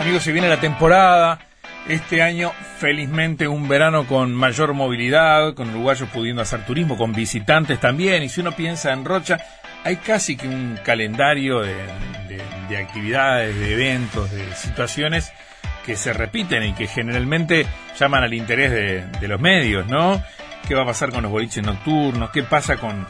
Amigos, se viene la temporada. Este año, felizmente, un verano con mayor movilidad, con uruguayos pudiendo hacer turismo, con visitantes también. Y si uno piensa en Rocha, hay casi que un calendario de actividades, de eventos, de situaciones que se repiten y que generalmente llaman al interés de los medios, ¿no? ¿Qué va a pasar con los boliches nocturnos? ¿Qué pasa con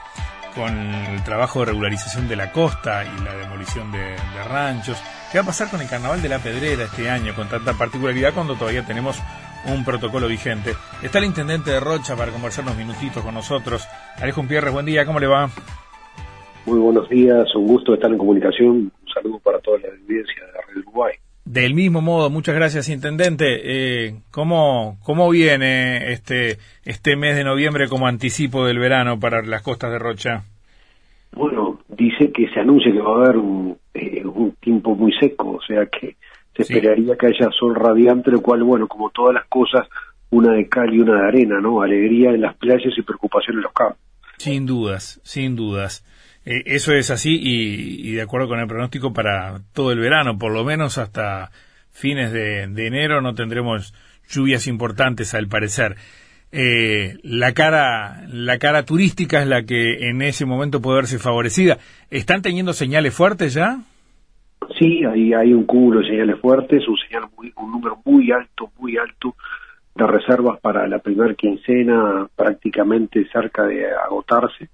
el trabajo de regularización de la costa y la demolición de ranchos? ¿Qué va a pasar con el Carnaval de la Pedrera este año con tanta particularidad cuando todavía tenemos un protocolo vigente? Está el intendente de Rocha para conversar unos minutitos con nosotros. Alejo Pierres, buen día, ¿cómo le va? Muy buenos días, un gusto estar en comunicación. Un saludo para toda la audiencia de la Red Uruguay. Del mismo modo, muchas gracias, intendente. ¿Cómo viene este mes de noviembre como anticipo del verano para las costas de Rocha? Bueno, dice que se anuncia que va a haber un tiempo muy seco, o sea que se esperaría que haya sol radiante, lo cual, bueno, como todas las cosas, una de cal y una de arena, ¿no? Alegría en las playas y preocupación en los campos. Sin dudas, sin dudas. Eso es así y de acuerdo con el pronóstico para todo el verano, por lo menos hasta fines de enero no tendremos lluvias importantes al parecer. La cara turística es la que en ese momento puede verse favorecida. ¿Están teniendo señales fuertes ya? Sí, hay un cúmulo de señales fuertes, un número muy alto de reservas para la primera quincena, prácticamente cerca de agotarse.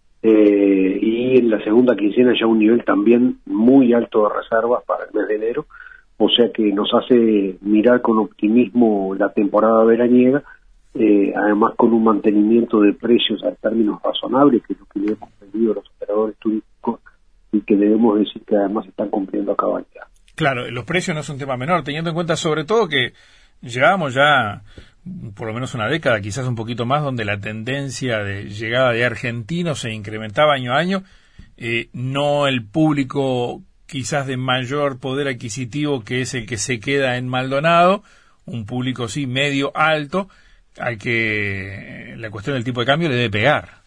Y en la segunda quincena ya un nivel también muy alto de reservas para el mes de enero, o sea que nos hace mirar con optimismo la temporada veraniega, además con un mantenimiento de precios a términos razonables, que es lo que le hemos pedido a los operadores turísticos y que debemos decir que además están cumpliendo a cabalidad. Claro, los precios no es un tema menor, teniendo en cuenta sobre todo que llevamos ya por lo menos una década, quizás un poquito más, donde la tendencia de llegada de argentinos se incrementaba año a año, no el público quizás de mayor poder adquisitivo que es el que se queda en Maldonado, un público sí medio alto, al que la cuestión del tipo de cambio le debe pegar.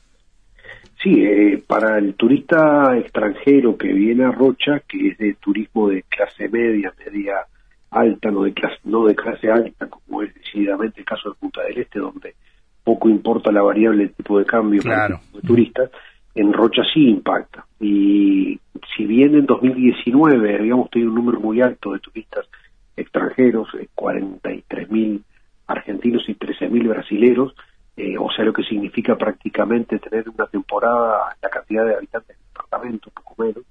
Sí, para el turista extranjero que viene a Rocha, que es de turismo de clase media alta, no de clase alta, como es decididamente el caso de Punta del Este, donde poco importa la variable del tipo de cambio. Claro. Para el tipo de turistas, en Rocha sí impacta. Y si bien en 2019 habíamos tenido un número muy alto de turistas extranjeros, 43.000 argentinos y 13.000 brasileros, o sea, lo que significa prácticamente tener una temporada, la cantidad de habitantes del departamento, un poco menos.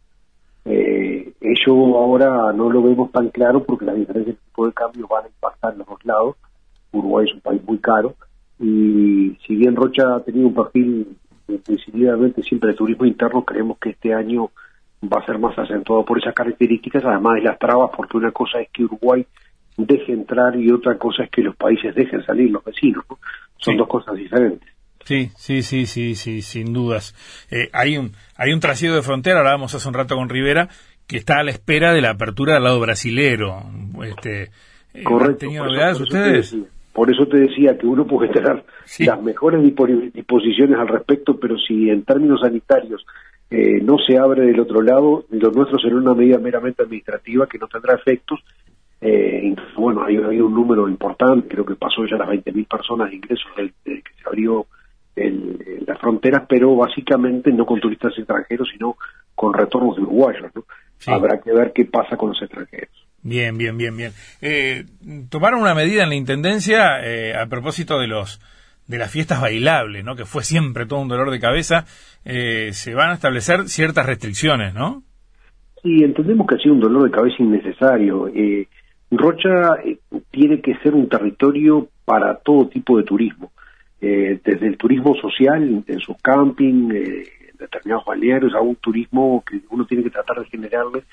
Ello ahora no lo vemos tan claro porque las diferencias de tipo de cambio van a impactar en los dos lados. Uruguay es un país muy caro y si bien Rocha ha tenido un perfil decididamente siempre de turismo interno, creemos que este año va a ser más acentuado por esas características, además de las trabas, porque una cosa es que Uruguay deje entrar y otra cosa es que los países dejen salir los vecinos, ¿no? Son dos cosas diferentes. Sí, sin dudas. Hay un trasiego de frontera, hablábamos hace un rato con Rivera, que está a la espera de la apertura del lado brasilero. Correcto. ¿Han tenido novedades ustedes? Por eso te decía que uno puede tener las mejores disposiciones al respecto, pero si en términos sanitarios no se abre del otro lado, lo nuestro será una medida meramente administrativa que no tendrá efectos. Bueno, hay un número importante, creo que pasó ya las 20.000 personas de ingresos desde que se abrió las fronteras, pero básicamente no con turistas extranjeros, sino con retornos de uruguayos, ¿no? Sí. Habrá que ver qué pasa con los extranjeros. Bien. Tomaron una medida en la Intendencia a propósito de las fiestas bailables, ¿no? Que fue siempre todo un dolor de cabeza. Se van a establecer ciertas restricciones, ¿no? Sí, entendemos que ha sido un dolor de cabeza innecesario. Rocha tiene que ser un territorio para todo tipo de turismo, desde el turismo social en sus camping, determinados balnearios, a un turismo que uno tiene que tratar de generarle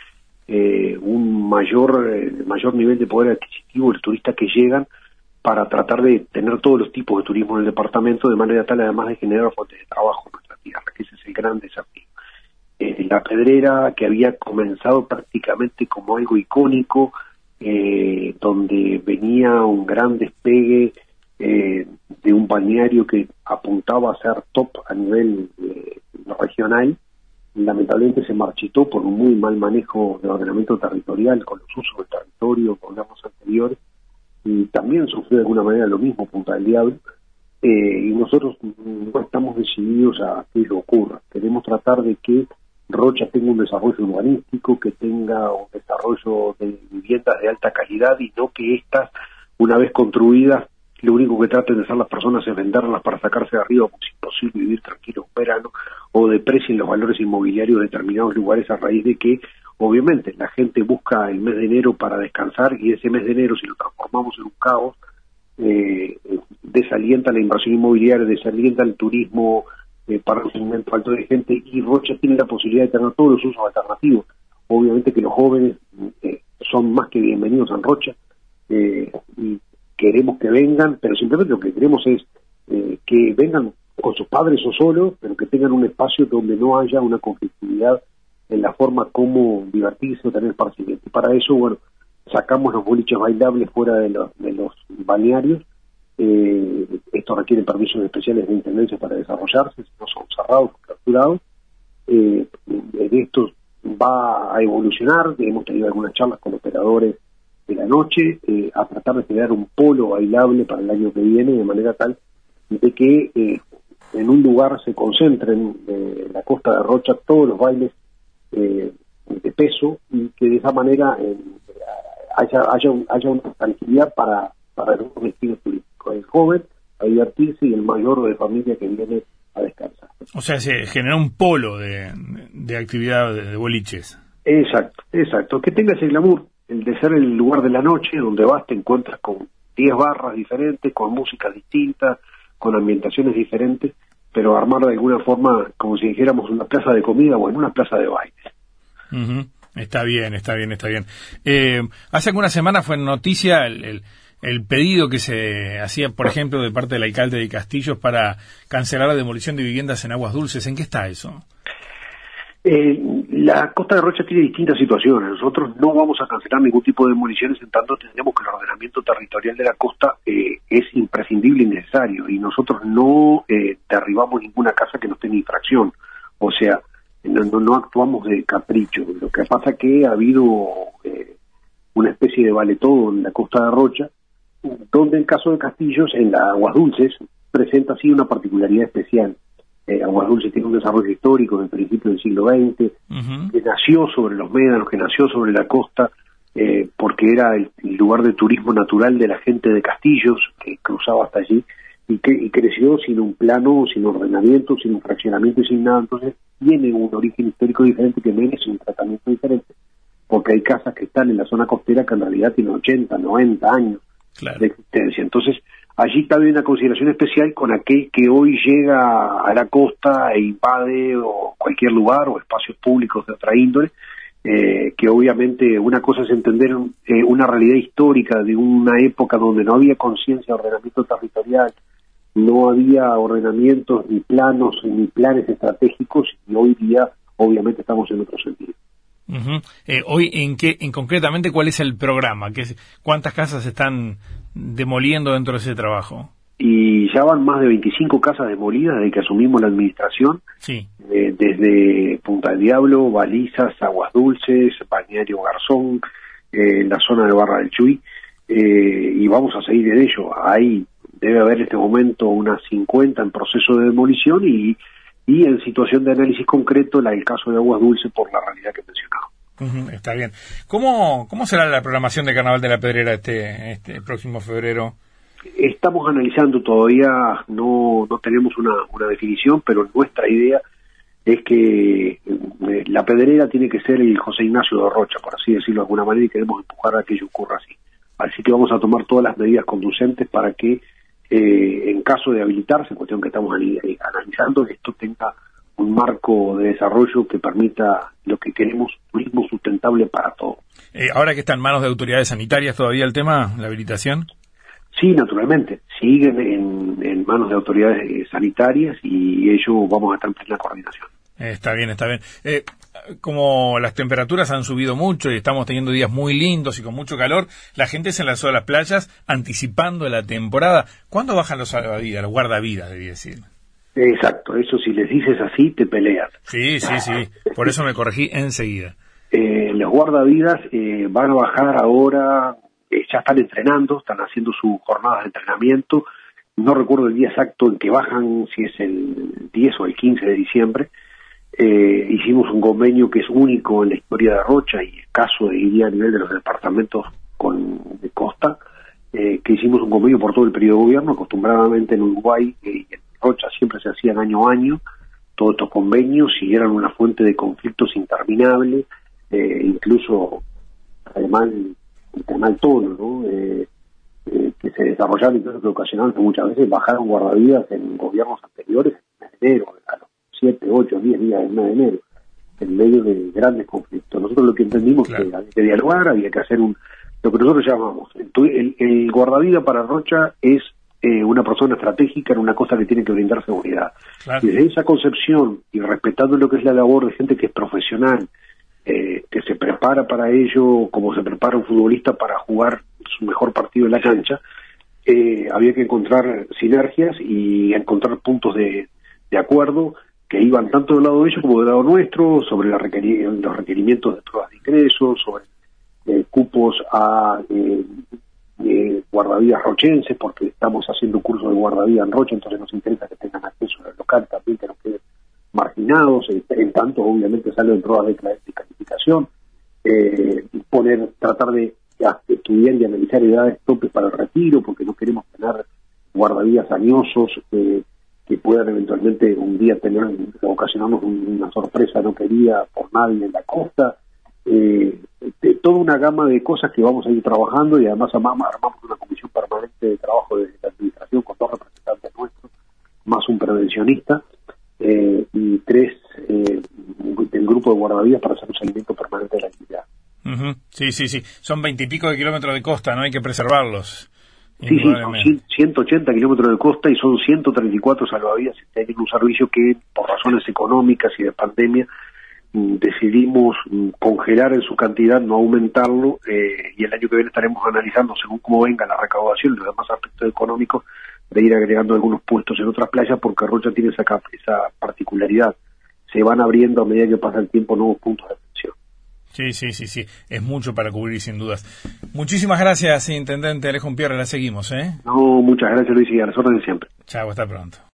un mayor nivel de poder adquisitivo los turistas que llegan, para tratar de tener todos los tipos de turismo en el departamento, de manera tal además de generar fuentes de trabajo en nuestra tierra, que ese es el gran desafío. La Pedrera, que había comenzado prácticamente como algo icónico, donde venía un gran despegue de un balneario que apuntaba a ser top a nivel regional, lamentablemente se marchitó por un muy mal manejo del ordenamiento territorial con los usos del territorio. territorio, programas anteriores, y también sufrió de alguna manera lo mismo Punta del Diablo, y nosotros no estamos decididos a que eso ocurra. Queremos tratar de que Rocha tenga un desarrollo urbanístico, que tenga un desarrollo de viviendas de alta calidad, y no que estas, una vez construidas, lo único que traten de hacer las personas es venderlas para sacarse de arriba, porque es imposible vivir tranquilo un verano, o deprecien los valores inmobiliarios de determinados lugares a raíz de que, obviamente, la gente busca el mes de enero para descansar, y ese mes de enero, si lo transformamos en un caos, desalienta la inversión inmobiliaria, desalienta el turismo para un segmento alto de gente, y Rocha tiene la posibilidad de tener todos los usos alternativos. Obviamente que los jóvenes son más que bienvenidos en Rocha, y queremos que vengan, pero simplemente lo que queremos es que vengan con sus padres o solos, pero que tengan un espacio donde no haya una conflictividad en la forma como divertirse o tener esparcimiento. Y para eso, bueno, sacamos los boliches bailables fuera de los balnearios. Esto requiere permisos especiales de intendencia para desarrollarse, no son cerrados, clausurados. Esto va a evolucionar, hemos tenido algunas charlas con operadores de la noche, a tratar de crear un polo bailable para el año que viene, de manera tal de que en un lugar se concentren en la costa de Rocha todos los bailes de peso, y que de esa manera haya una tranquilidad para los destinos turísticos, el joven a divertirse y el mayor de familia que viene a descansar. O sea, se genera un polo de actividad de boliches. Exacto, que tenga ese glamour, el de ser el lugar de la noche, donde vas, te encuentras con 10 barras diferentes, con músicas distintas, con ambientaciones diferentes, pero armar de alguna forma como si dijéramos una plaza de comida, bueno, una plaza de baile. Uh-huh. Está bien. Hace algunas semanas fue noticia el pedido que se hacía, por ejemplo, de parte del alcalde de Castillos para cancelar la demolición de viviendas en Aguas Dulces. ¿En qué está eso? La costa de Rocha tiene distintas situaciones. Nosotros no vamos a cancelar ningún tipo de demoliciones, en tanto entendemos que el ordenamiento territorial de la costa es imprescindible y necesario, y nosotros no derribamos ninguna casa que no esté en infracción. O sea, no actuamos de capricho. Lo que pasa es que ha habido una especie de vale todo en la costa de Rocha, donde el caso de Castillos, en la Aguas Dulces, presenta así una particularidad especial. Aguas Dulces tiene un desarrollo histórico del principio del siglo XX, uh-huh, que nació sobre los médanos, que nació sobre la costa, porque era el lugar de turismo natural de la gente de Castillos, que cruzaba hasta allí, y creció sin un plano, sin ordenamiento, sin un fraccionamiento y sin nada. Entonces tiene un origen histórico diferente que merece un tratamiento diferente, porque hay casas que están en la zona costera que en realidad tienen 80, 90 años, claro, de existencia. Entonces allí también una consideración especial con aquel que hoy llega a la costa e invade o cualquier lugar o espacios públicos de otra índole, que obviamente una cosa es entender una realidad histórica de una época donde no había conciencia de ordenamiento territorial, no había ordenamientos ni planos ni planes estratégicos, y hoy día obviamente estamos en otro sentido. Uh-huh. Hoy, en concretamente, ¿cuál es el programa? ¿Cuántas casas se están demoliendo dentro de ese trabajo? Y ya van más de 25 casas demolidas desde que asumimos la administración, sí, desde Punta del Diablo, Balizas, Aguas Dulces, Balneario Garzón, la zona de Barra del Chuy, y vamos a seguir en ello. Ahí debe haber en este momento unas 50 en proceso de demolición, y en situación de análisis concreto el caso de Aguas Dulces por la realidad que mencionaba. Uh-huh, está bien. ¿Cómo será la programación de Carnaval de la Pedrera este próximo febrero? Estamos analizando, todavía no tenemos una definición, pero nuestra idea es que la Pedrera tiene que ser el José Ignacio de Rocha, por así decirlo de alguna manera, y queremos empujar a que ello ocurra así. Así que vamos a tomar todas las medidas conducentes para que en caso de habilitarse, cuestión que estamos analizando, esto tenga un marco de desarrollo que permita lo que queremos, turismo sustentable para todos. Ahora que está en manos de autoridades sanitarias todavía el tema, la habilitación. Sí, naturalmente, siguen en manos de autoridades sanitarias, y ello vamos a estar en plena coordinación. Está bien. Como las temperaturas han subido mucho y estamos teniendo días muy lindos y con mucho calor, la gente se enlazó a las playas anticipando la temporada. ¿Cuándo bajan los salvavidas, los guardavidas, debí decir? Exacto, eso si les dices así, te peleas. Sí, por eso me corregí enseguida. Los guardavidas van a bajar ahora, ya están entrenando, están haciendo sus jornadas de entrenamiento. No recuerdo el día exacto en que bajan, si es el 10 o el 15 de diciembre. Hicimos un convenio que es único en la historia de Rocha y escaso, diría, a nivel de los departamentos de costa, que hicimos un convenio por todo el periodo de gobierno. Acostumbradamente en Uruguay y en Rocha siempre se hacían año a año todos estos convenios y eran una fuente de conflictos interminables, incluso además de mal tono, ¿no? Que se desarrollaron, incluso que ocasionaron que muchas veces bajaron guardavidas en gobiernos anteriores en enero, a los 7, 8, 10 días del mes de enero, en medio de grandes conflictos. Nosotros lo que entendimos es que había que dialogar, había que hacer lo que nosotros llamamos, el guardavida para Rocha es una persona estratégica en una cosa que tiene que brindar seguridad. Claro. Y desde esa concepción, y respetando lo que es la labor de gente que es profesional, que se prepara para ello, como se prepara un futbolista para jugar su mejor partido en la cancha, había que encontrar sinergias y encontrar puntos de acuerdo que iban tanto del lado de ellos como del lado nuestro, sobre los requerimientos de pruebas de ingreso, sobre cupos a guardavidas rochenses, porque estamos haciendo cursos de guardavía en Rocha, entonces nos interesa que tengan acceso al local también, que no queden marginados, en tanto obviamente salen pruebas de calificación, tratar de estudiar y analizar edades topes para el retiro, porque no queremos tener guardavidas añosos que puedan eventualmente un día ocasionarnos una sorpresa no querida por nadie en la costa. Toda una gama de cosas que vamos a ir trabajando, y además armamos una comisión permanente de trabajo de la administración con 2 representantes nuestros, más un prevencionista, y 3 del grupo de guardavidas para hacer un seguimiento permanente de la actividad. Uh-huh. Sí. Son 20 y pico de kilómetros de costa, ¿no? Hay que preservarlos. Sí, son 180 kilómetros de costa y son 134 salvavidas que tienen un servicio que, por razones económicas y de pandemia, decidimos congelar en su cantidad, no aumentarlo, y el año que viene estaremos analizando, según cómo venga la recaudación y los demás aspectos económicos, de ir agregando algunos puestos en otras playas, porque Rocha tiene esa particularidad. Se van abriendo a medida que pasa el tiempo nuevos puntos de atención. Sí. Es mucho para cubrir, sin dudas. Muchísimas gracias, Intendente Alejo Umpierre. La seguimos, ¿eh? No, muchas gracias, Luis, y a las órdenes siempre. Chao, hasta pronto.